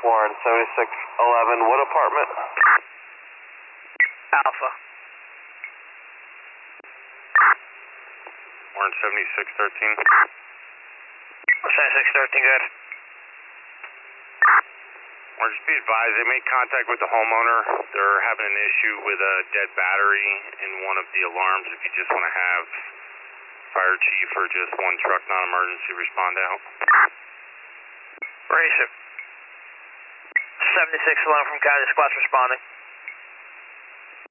Warren 7611, what apartment? Alpha. Warren 7613. 7613, good. Warren, just be advised, they made contact with the homeowner. They're having an issue with a dead battery in one of the alarms. If you just want to have fire chief or just one truck non-emergency respond out. Racer. 7611 from County Squad's responding.